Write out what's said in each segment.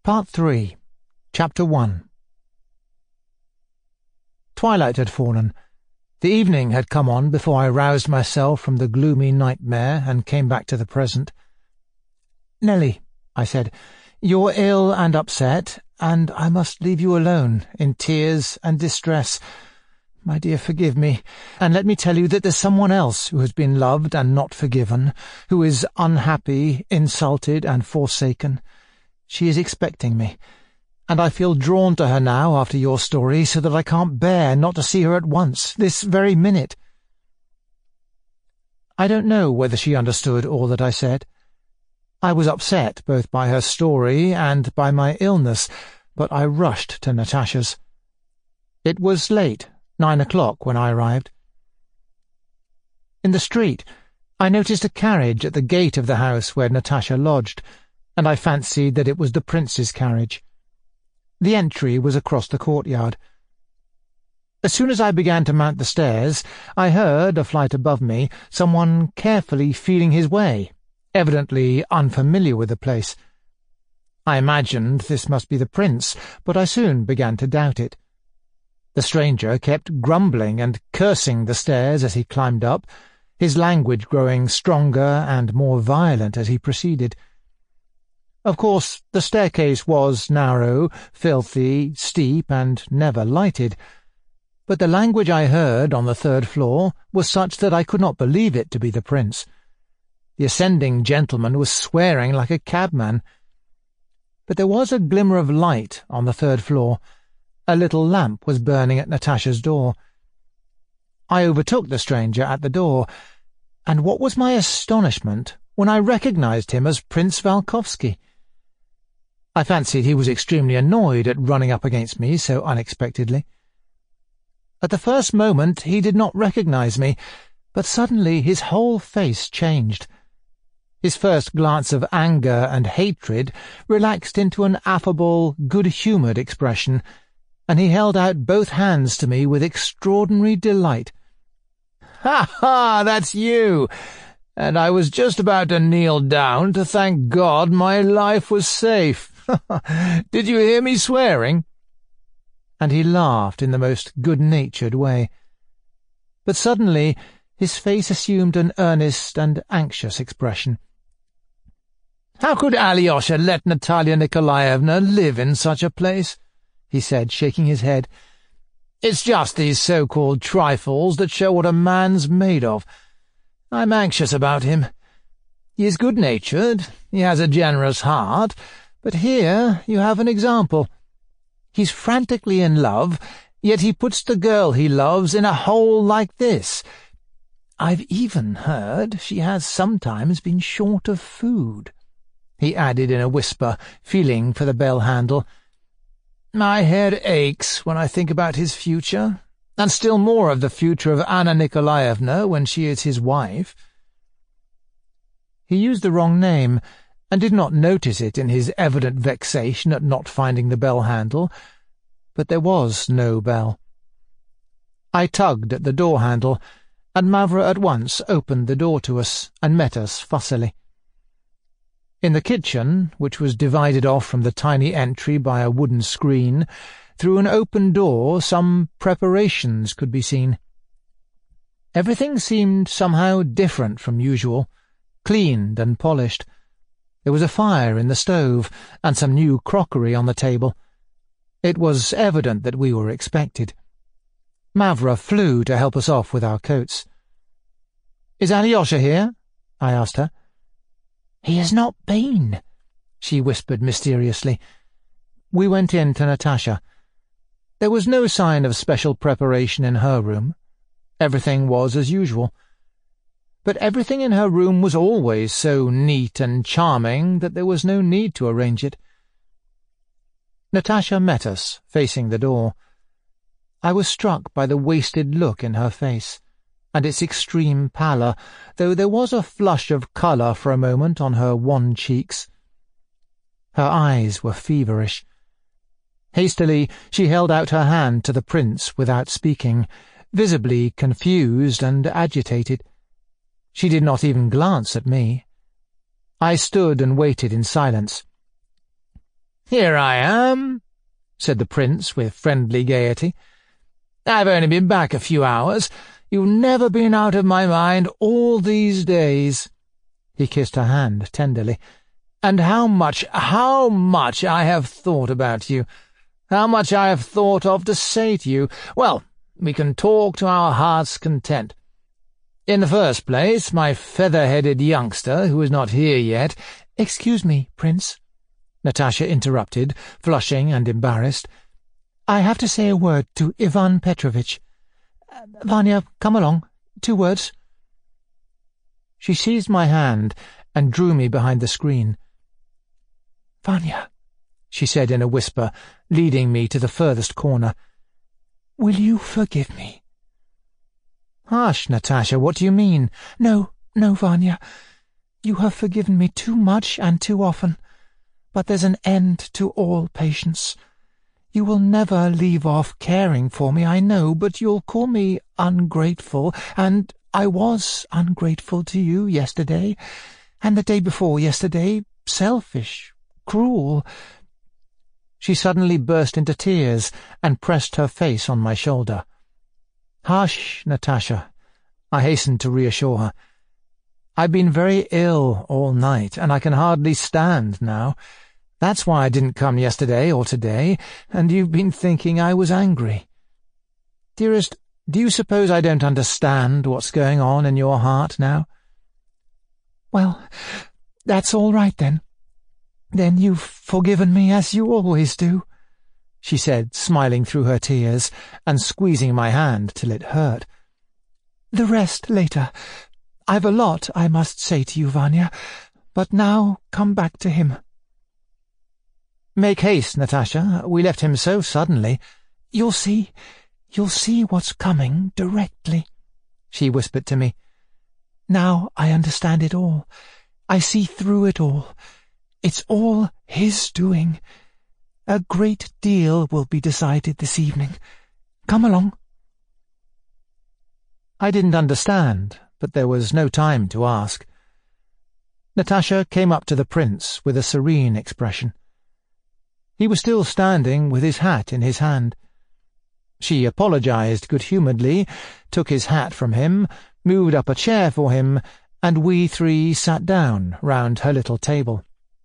Part 3, Chapter 1. Twilight had fallen. The evening had come on before I roused myself from the gloomy nightmare and came back to the present. "Nellie," I said, "you're ill and upset, and I must leave you alone, in tears and distress. My dear, forgive me, and let me tell you that there's someone else who has been loved and not forgiven, who is unhappy, insulted, and forsaken. She is expecting me, and I feel drawn to her now after your story, so that I can't bear not to see her at once, this very minute." I don't know whether she understood all that I said. I was upset both by her story and by my illness, but I rushed to Natasha's. It was late, 9 o'clock, when I arrived. In the street, I noticed a carriage at the gate of the house where Natasha lodged, and I fancied that it was the prince's carriage. The entry was across the courtyard. As soon as I began to mount the stairs, I heard, a flight above me, someone carefully feeling his way, evidently unfamiliar with the place. I imagined this must be the prince, but I soon began to doubt it. The stranger kept grumbling and cursing the stairs as he climbed up, his language growing stronger and more violent as he proceeded. Of course, the staircase was narrow, filthy, steep, and never lighted, but the language I heard on the third floor was such that I could not believe it to be the prince. The ascending gentleman was swearing like a cabman. But there was a glimmer of light on the third floor. A little lamp was burning at Natasha's door. I overtook the stranger at the door, and what was my astonishment when I recognized him as Prince Valkovsky. I fancied he was extremely annoyed at running up against me so unexpectedly. At the first moment he did not recognize me, but suddenly his whole face changed. His first glance of anger and hatred relaxed into an affable, good-humoured expression, and he held out both hands to me with extraordinary delight. "Ha, ha, that's you! And I was just about to kneel down to thank God my life was safe. Did you hear me swearing?" And he laughed in the most good-natured way. But suddenly his face assumed an earnest and anxious expression. "How could Alyosha let Natalia Nikolaevna live in such a place?" he said, shaking his head. "It's just these so-called trifles that show what a man's made of. I'm anxious about him. He is good-natured, he has a generous heart, but here you have an example. He's frantically in love, yet he puts the girl he loves in a hole like this. I've even heard she has sometimes been short of food," he added in a whisper, feeling for the bell-handle. "My head aches when I think about his future, and still more of the future of Anna Nikolaevna when she is his wife." He used the wrong name, and did not notice it in his evident vexation at not finding the bell-handle, but there was no bell. I tugged at the door-handle, and Mavra at once opened the door to us and met us fussily. In the kitchen, which was divided off from the tiny entry by a wooden screen, through an open door some preparations could be seen. Everything seemed somehow different from usual, cleaned and polished. There was a fire in the stove, and some new crockery on the table. It was evident that we were expected. Mavra flew to help us off with our coats. "Is Alyosha here?" I asked her. "He has not been," she whispered mysteriously. We went in to Natasha. There was no sign of special preparation in her room. Everything was as usual. But everything in her room was always so neat and charming that there was no need to arrange it. Natasha met us, facing the door. I was struck by the wasted look in her face, and its extreme pallor, though there was a flush of colour for a moment on her wan cheeks. Her eyes were feverish. Hastily she held out her hand to the prince without speaking, visibly confused and agitated. She did not even glance at me. I stood and waited in silence. "Here I am," said the prince with friendly gaiety. "I've only been back a few hours. You've never been out of my mind all these days." He kissed her hand tenderly. "And how much I have thought about you. How much I have thought of to say to you. Well, we can talk to our heart's content. In the first place, my feather-headed youngster, who is not here yet—" "Excuse me, Prince," Natasha interrupted, flushing and embarrassed. "I have to say a word to Ivan Petrovich. Vanya, come along. 2 words." She seized my hand and drew me behind the screen. "Vanya," she said in a whisper, leading me to the furthest corner, "will you forgive me?" "Hush, Natasha, what do you mean?" No, Vanya. You have forgiven me too much and too often, but there's an end to all patience. You will never leave off caring for me, I know, but you'll call me ungrateful, and I was ungrateful to you yesterday, and the day before yesterday, selfish, cruel." She suddenly burst into tears and pressed her face on my shoulder. "Hush, Natasha," I hastened to reassure her. "I've been very ill all night, and I can hardly stand now. That's why I didn't come yesterday or today, and you've been thinking I was angry. Dearest, do you suppose I don't understand what's going on in your heart now?" "Well, that's all right then. Then you've forgiven me as you always do," she said, smiling through her tears and squeezing my hand till it hurt. "The rest later. I've a lot I must say to you, Vanya, but now come back to him." "Make haste, Natasha. We left him so suddenly." You'll see what's coming directly," she whispered to me. "Now I understand it all. I see through it all. It's all his doing. A great deal will be decided this evening. Come along." I didn't understand, but there was no time to ask. Natasha came up to the prince with a serene expression. He was still standing with his hat in his hand. She apologized good-humouredly, took his hat from him, moved up a chair for him, and we 3 sat down round her little table.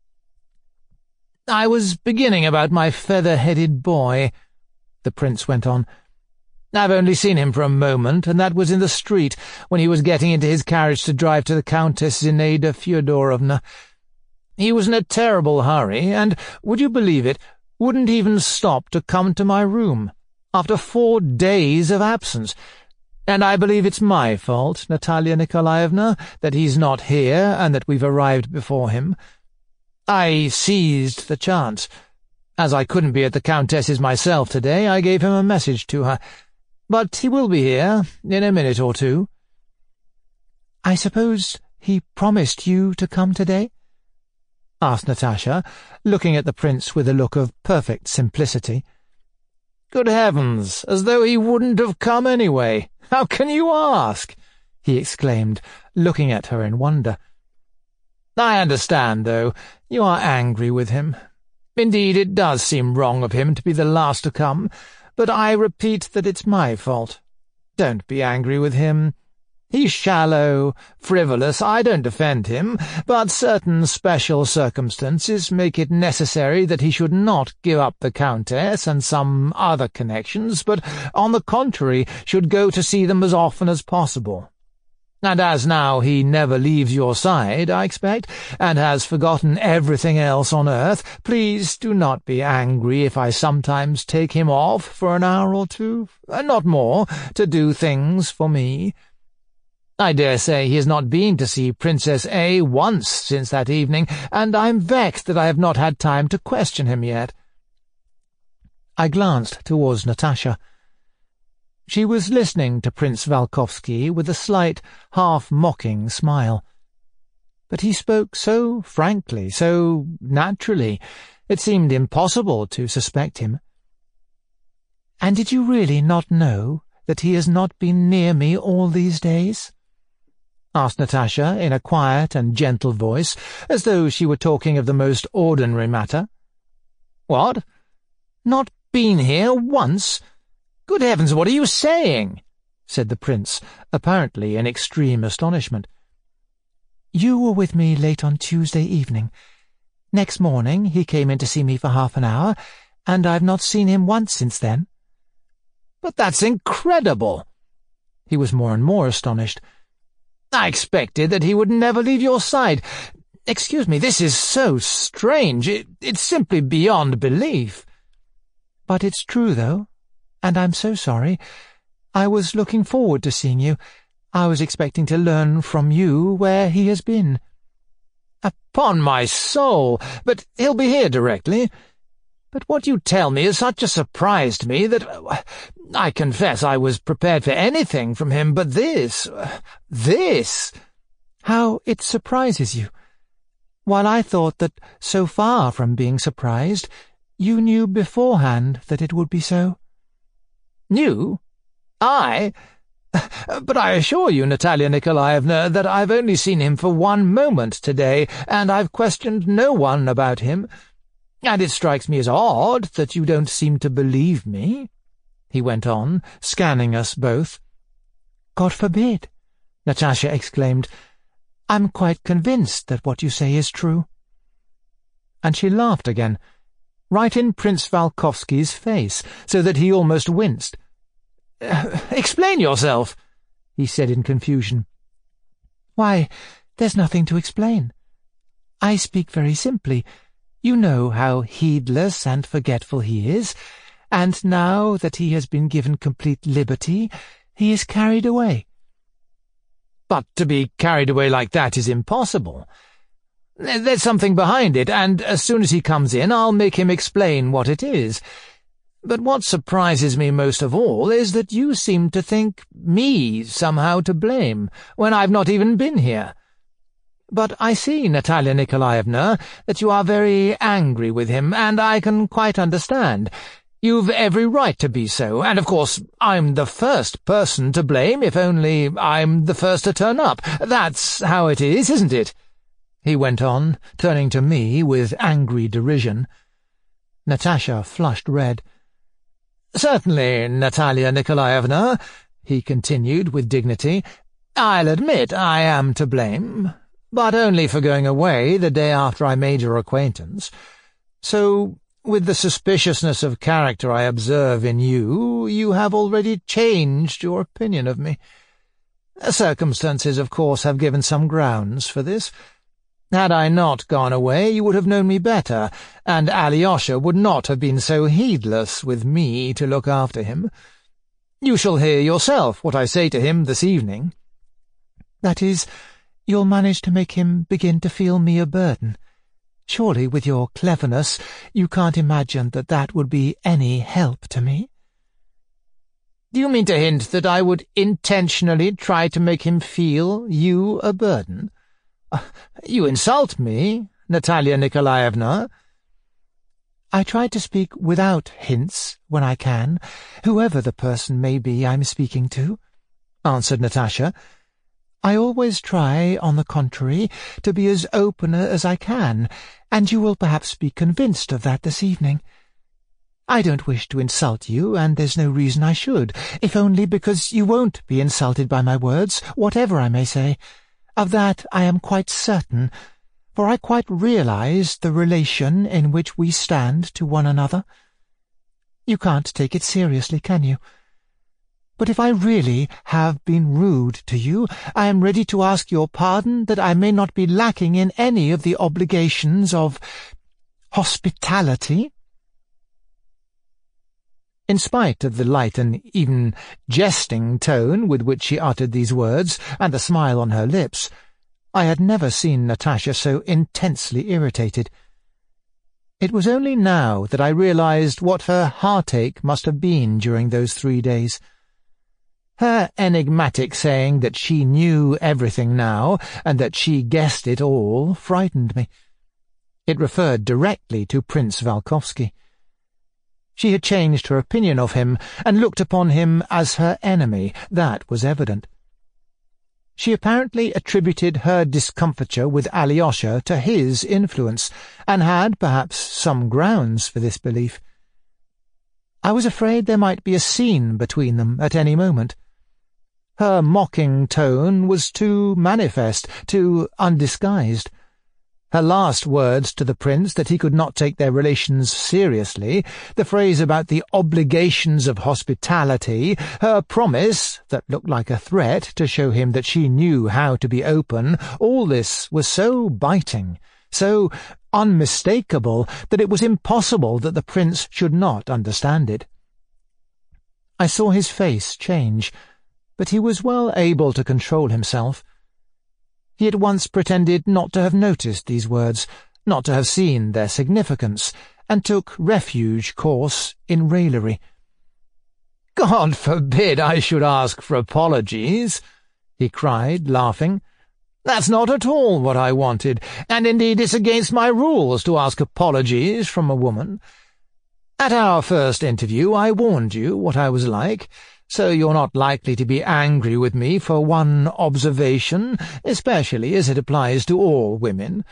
"I was beginning about my feather-headed boy," the prince went on. "I've only seen him for a moment, and that was in the street, when he was getting into his carriage to drive to the Countess Zinaida Fyodorovna. He was in a terrible hurry, and, would you believe it, wouldn't even stop to come to my room, after 4 days of absence. And I believe it's my fault, Natalia Nikolaevna, that he's not here and that we've arrived before him. I seized the chance. As I couldn't be at the Countess's myself today, I gave him a message to her. But he will be here in a minute or 2. "I suppose he promised you to come today?" asked Natasha, looking at the prince with a look of perfect simplicity. "Good heavens, as though he wouldn't have come anyway! How can you ask?" he exclaimed, looking at her in wonder. "I understand, though. You are angry with him. Indeed, it does seem wrong of him to be the last to come, but I repeat that it's my fault. Don't be angry with him. He's shallow, frivolous, I don't defend him, but certain special circumstances make it necessary that he should not give up the Countess and some other connections, but, on the contrary, should go to see them as often as possible. And as now he never leaves your side, I expect, and has forgotten everything else on earth, please do not be angry if I sometimes take him off for an hour or 2, not more, to do things for me. I dare say he has not been to see Princess A once since that evening, and I'm vexed that I have not had time to question him yet." I glanced towards Natasha. She was listening to Prince Valkovsky with a slight, half-mocking smile. But he spoke so frankly, so naturally, it seemed impossible to suspect him. "And did you really not know that he has not been near me all these days?" asked Natasha in a quiet and gentle voice, as though she were talking of the most ordinary matter. "What? Not been here once? Good heavens, what are you saying?" said the prince, apparently in extreme astonishment. "You were with me late on Tuesday evening. Next morning he came in to see me for half an hour, and I've not seen him once since then." "But that's incredible!" He was more and more astonished. "I expected that he would never leave your side. Excuse me, this is so strange. It's simply beyond belief." "But it's true, though, and I'm so sorry. I was looking forward to seeing you. I was expecting to learn from you where he has been." "Upon my soul! But he'll be here directly. But what you tell me is such a surprise to me that I confess I was prepared for anything from him, but this— How it surprises you, while I thought that, so far from being surprised, you knew beforehand that it would be so." "Knew? I? But I assure you, Natalia Nikolaevna, that I've only seen him for 1 moment today, and I've questioned no one about him. And it strikes me as odd that you don't seem to believe me," he went on, scanning us both. "God forbid!" Natasha exclaimed. "I'm quite convinced that what you say is true." And she laughed again, right in Prince Valkovsky's face, so that he almost winced. "Explain yourself," he said in confusion. "Why, there's nothing to explain. I speak very simply. You know how heedless and forgetful he is, and now that he has been given complete liberty, he is carried away." "But to be carried away like that is impossible. There's something behind it, and as soon as he comes in I'll make him explain what it is. But what surprises me most of all is that you seem to think me somehow to blame, when I've not even been here. But I see, Natalia Nikolaevna, that you are very angry with him, and I can quite understand. You've every right to be so, and of course I'm the first person to blame if only I'm the first to turn up. That's how it is, isn't it?" he went on, turning to me with angry derision. Natasha flushed red. "Certainly, Natalia Nikolaevna," he continued with dignity, "I'll admit I am to blame, but only for going away the day after I made your acquaintance. So, with the suspiciousness of character I observe in you, you have already changed your opinion of me. Circumstances, of course, have given some grounds for this. Had I not gone away, you would have known me better, and Alyosha would not have been so heedless with me to look after him. You shall hear yourself what I say to him this evening." "That is, you'll manage to make him begin to feel me a burden. Surely, with your cleverness, you can't imagine that that would be any help to me?" "Do you mean to hint that I would intentionally try to make him feel you a burden? You insult me, Natalia Nikolaevna." "I try to speak without hints when I can, whoever the person may be I'm speaking to," answered Natasha. "I always try, on the contrary, to be as open as I can, and you will perhaps be convinced of that this evening. I don't wish to insult you, and there's no reason I should, if only because you won't be insulted by my words, whatever I may say. Of that I am quite certain, for I quite realize the relation in which we stand to one another. You can't take it seriously, can you? But if I really have been rude to you, I am ready to ask your pardon that I may not be lacking in any of the obligations of hospitality." In spite of the light and even jesting tone with which she uttered these words, and the smile on her lips, I had never seen Natasha so intensely irritated. It was only now that I realized what her heartache must have been during those 3 days. Her enigmatic saying that she knew everything now, and that she guessed it all, frightened me. It referred directly to Prince Valkovsky. She had changed her opinion of him, and looked upon him as her enemy, that was evident. She apparently attributed her discomfiture with Alyosha to his influence, and had perhaps some grounds for this belief. I was afraid there might be a scene between them at any moment. Her mocking tone was too manifest, too undisguised. Her last words to the prince that he could not take their relations seriously, the phrase about the obligations of hospitality, her promise, that looked like a threat to show him that she knew how to be open, all this was so biting, so unmistakable, that it was impossible that the prince should not understand it. I saw his face change, but he was well able to control himself. He at once pretended not to have noticed these words, not to have seen their significance, and took refuge course in raillery. "God forbid I should ask for apologies," he cried, laughing. "That's not at all what I wanted, and indeed it's against my rules to ask apologies from a woman. At our first interview I warned you what I was like, so you're not likely to be angry with me for one observation, especially as it applies to all women.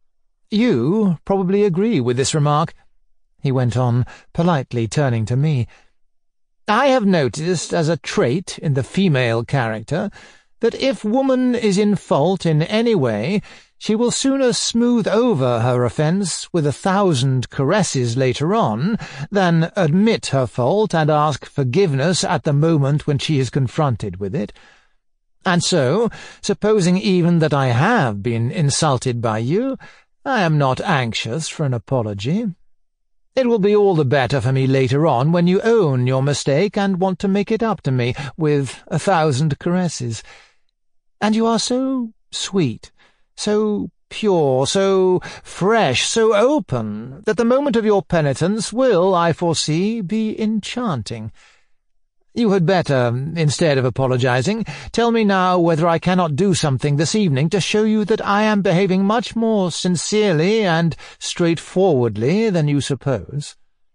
You probably agree with this remark," he went on, politely turning to me. "I have noticed as a trait in the female character that if woman is in fault in any way, she will sooner smooth over her offence with 1,000 caresses later on than admit her fault and ask forgiveness at the moment when she is confronted with it. And so, supposing even that I have been insulted by you, I am not anxious for an apology. It will be all the better for me later on when you own your mistake and want to make it up to me with 1,000 caresses. And you are so sweet, so pure, so fresh, so open, that the moment of your penitence will, I foresee, be enchanting. You had better, instead of apologizing, tell me now whether I cannot do something this evening to show you that I am behaving much more sincerely and straightforwardly than you suppose."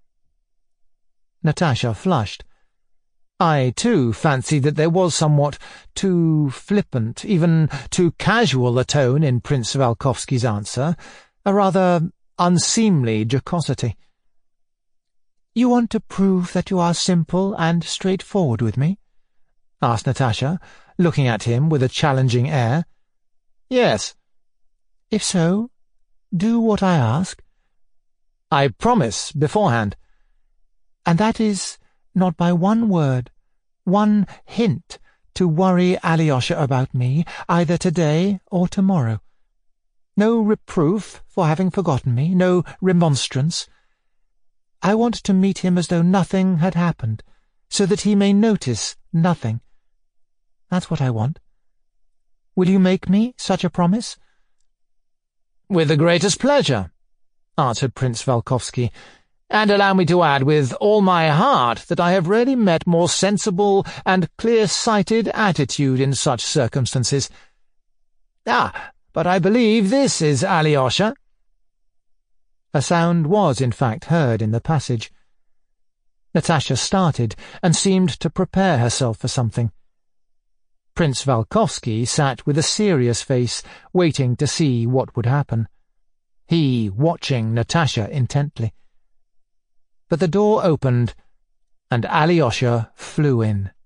Natasha flushed. I, too, fancied that there was somewhat too flippant, even too casual a tone in Prince Volkovsky's answer, a rather unseemly jocosity. "You want to prove that you are simple and straightforward with me?" asked Natasha, looking at him with a challenging air. "Yes." "If so, do what I ask." "I promise beforehand." "And that is not by one word, one hint, to worry Alyosha about me, either today or tomorrow. No reproof for having forgotten me, no remonstrance. I want to meet him as though nothing had happened, so that he may notice nothing. That's what I want. Will you make me such a promise?" "With the greatest pleasure," answered Prince Volkovsky, "and allow me to add with all my heart that I have rarely met more sensible and clear-sighted attitude in such circumstances. But I believe this is Alyosha." A sound was in fact heard in the passage. Natasha started and seemed to prepare herself for something. Prince Volkovsky sat with a serious face, waiting to see what would happen, he watching Natasha intently. But the door opened, and Alyosha flew in.